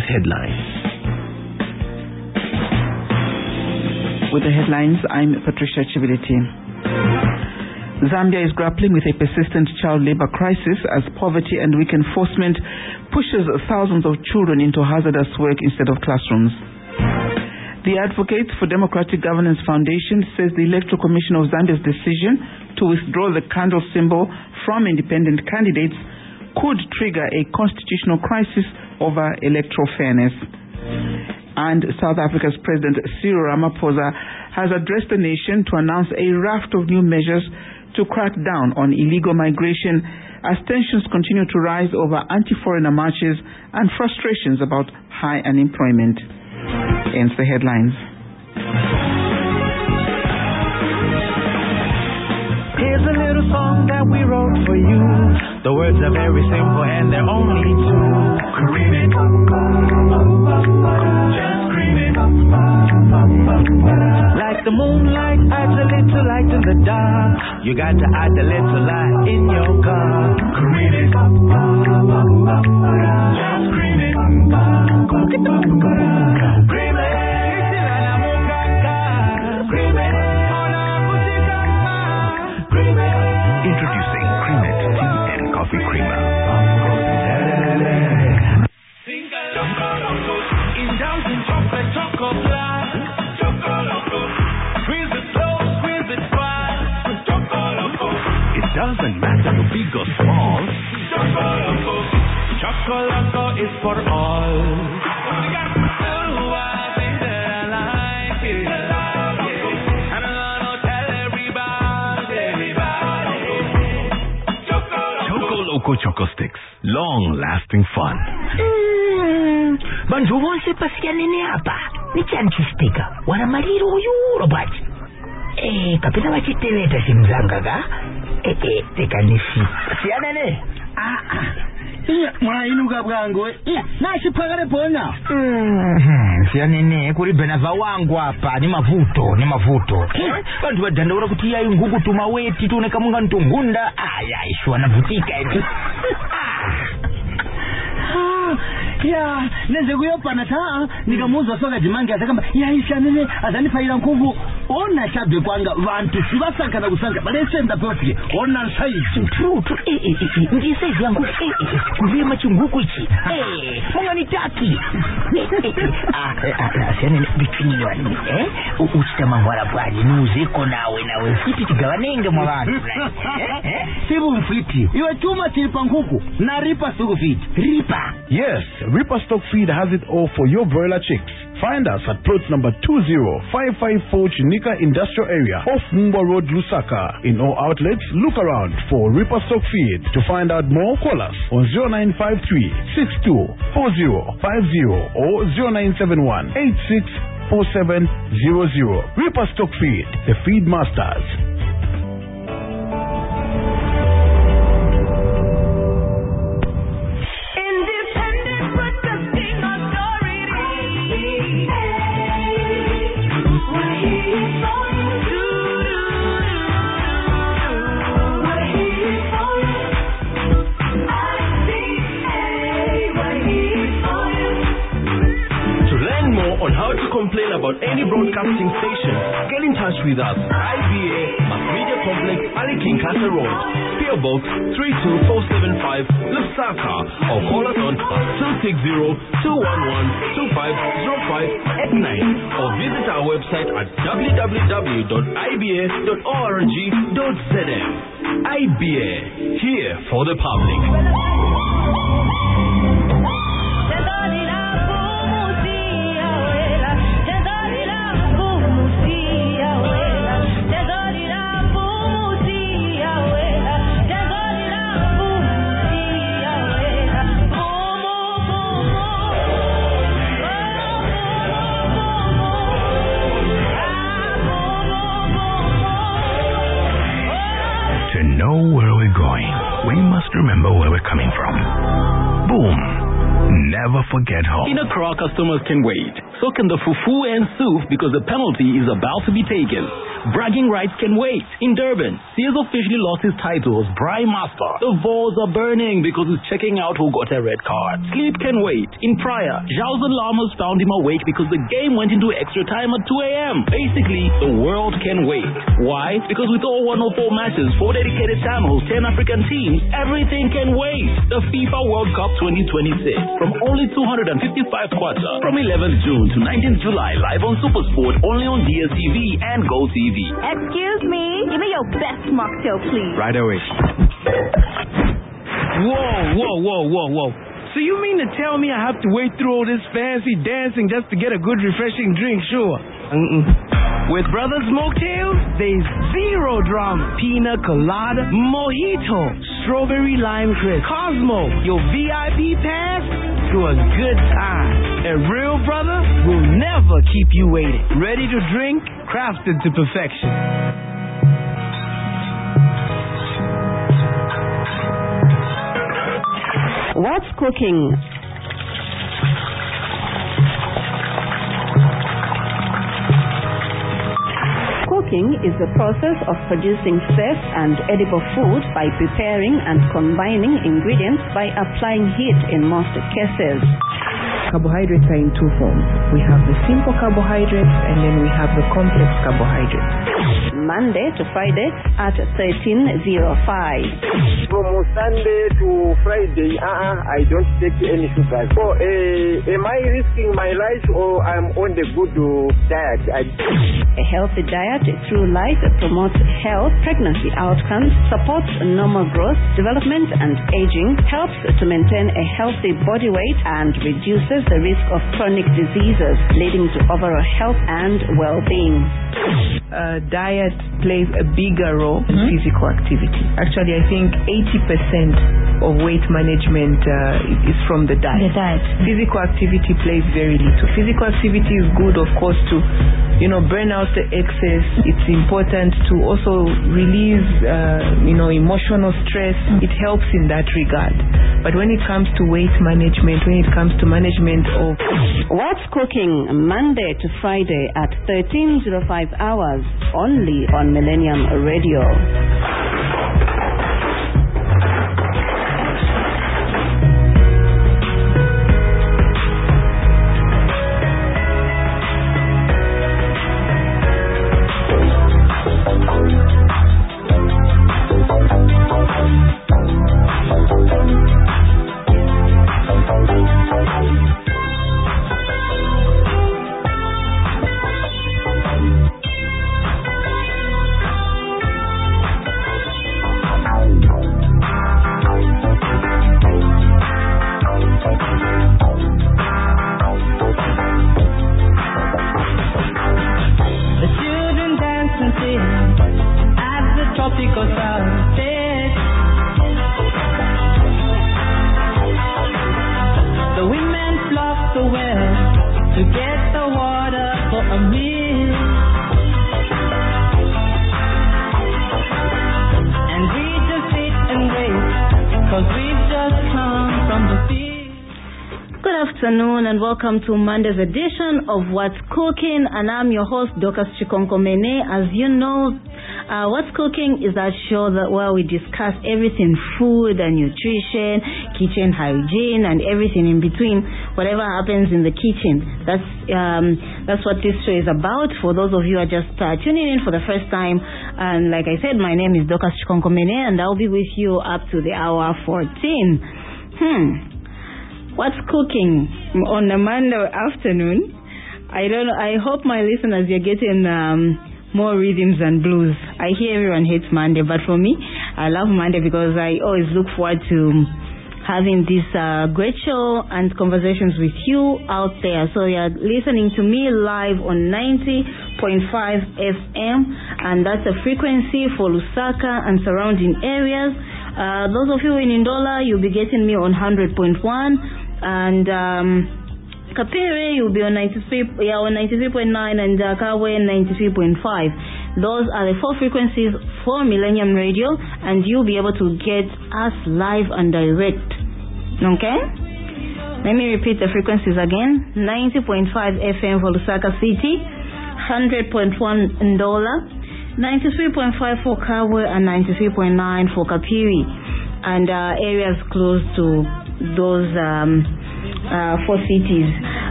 News headlines. With the headlines, I'm Patricia Chiviliti. Zambia is grappling with a persistent child labor crisis as poverty and weak enforcement pushes thousands of children into hazardous work instead of classrooms. The Advocates for Democratic Governance Foundation says the Electoral Commission of Zambia's decision to withdraw the candle symbol from independent candidates could trigger a constitutional crisis over electoral fairness. And South Africa's President Cyril Ramaphosa has addressed the nation to announce a raft of new measures to crack down on illegal migration as tensions continue to rise over anti-foreigner marches and frustrations about high unemployment. Ends the headlines. Here's a little song that we wrote for you. The words are very simple and they're only two. Cream it, just cream it. Like the moonlight adds a little light in the dark. You got to add a little light in your car. Cream it, just cream it. Cream it. Introducing Creamet Tea and Coffee Creamer. Indulge in chocolate, chocolate. Squeeze it slow, squeeze it fast. It doesn't matter big or small. Chocolate is for all. Choco Sticks. Long-lasting fun. Bantu bonse pasikanene apa. Ni chanchistika. Wana maliro uyuro bati. Kapita wachiteleta simzanga ga. Tekanisi. Sianene. Mwainuka bwangu. Nashipagale pona. Sianene kuri benava wangu hapa ni mavuto. Bantu badandaura kuti yayi ngugu tumaweti tuneka munga ntungunda. Ishwa navutika hivi. Ya, neze kuyopana taa nikamuza soka jimangi atakamba yaisha nene azanifaira nkugu ona shabe kwanga vantu sibasaka na kusanga balese ndapoti ona size true ndi size yangu kuvima chunguku ichi munga nitaki sene between you and me uchitama ngwala bwani nuzeko nawe fiti tigawanenge mwa vantu sibu mfiti iwe chuma chilipa nkuku na ripa sugu fiti ripa. Yes, Ripper Stock Feed has it all for your broiler chicks. Find us at plot number 20554 Chinika Industrial Area off Mumba Road, Lusaka. In all outlets, look around for Ripper Stock Feed. To find out more, call us on 0953 624050 or 0971 864700. Ripper Stock Feed, the feed masters. Complain about any broadcasting station, get in touch with us. IBA, Mass Media Complex, Ali Kinkata Road, PO Box 32475, Lusaka, or call us on 260-211-2505 at 9, or visit our website at www.iba.org.zm. IBA, here for the public. Remember where we're coming from. Boom. Never forget home. In Accra, customers can wait. So can the fufu and soup because the penalty is about to be taken. Bragging rights can wait. In Durban, Sears officially lost his title as Braai Master. The balls are burning because he's checking out who got a red card. Sleep can wait. In Praia, João's Llamas found him awake because the game went into extra time at 2 a.m. Basically, the world can wait. Why? Because with all 104 matches, 4 dedicated channels, 10 African teams, everything can wait. The FIFA World Cup 2026 from only 255 kwacha from 11th June to 19th July live on SuperSport only on DSTV and GoTV. Excuse me, give me your best mocktail, please. Right away. Whoa. So you mean to tell me I have to wait through all this fancy dancing just to get a good refreshing drink, sure? With Brothers Mocktails, there's zero drama. Pina colada, mojito, strawberry lime crisp, Cosmo, your VIP pass to a good time. A real brother will never keep you waiting. Ready to drink, crafted to perfection. What's cooking? Cooking is the process of producing safe and edible food by preparing and combining ingredients by applying heat in most cases. Carbohydrates are in two forms. We have the simple carbohydrates and then we have the complex carbohydrates. Monday to Friday at 13:05. From Sunday to Friday, I don't take any sugar. So, am I risking my life or I'm on the good diet? A healthy diet through life promotes health, pregnancy outcomes, supports normal growth, development and aging, helps to maintain a healthy body weight and reduces the risk of chronic diseases, leading to overall health and well-being. Diet plays a bigger role in physical activity. Actually, I think 80% of weight management is from the diet. Physical activity plays very little. Physical activity is good, of course, to burn out the excess. It's important to also release emotional stress. It helps in that regard. But when it comes to weight management, when it comes to management of What's Cooking, Monday to Friday at 13:05 hours, only on Millennium Radio. And welcome to Monday's edition of What's Cooking, and I'm your host Dorcas Chikonkomene. As you know, What's Cooking is that show where we discuss everything food and nutrition, kitchen hygiene, and everything in between. Whatever happens in the kitchen, that's what this show is about. For those of you who are just tuning in for the first time, and like I said, my name is Dorcas Chikonkomene, and I'll be with you up to the hour 14. What's cooking on a Monday afternoon? I don't know. I hope my listeners, you're getting more rhythms and blues. I hear everyone hates Monday, but for me, I love Monday because I always look forward to having this great show and conversations with you out there. So you're listening to me live on 90.5 FM, and that's a frequency for Lusaka and surrounding areas. Those of you in Ndola, you'll be getting me on 100.1. And Kapere, you'll be on 93.9, and Kawe 93.5. Those are the 4 frequencies for Millennium Radio, and you'll be able to get us live and direct. Okay? Let me repeat the frequencies again. 90.5 FM for Lusaka City, 100.1 Ndola, 93.5 for Kabwe and 93.9 for Kapiri, and areas close to those 4 cities.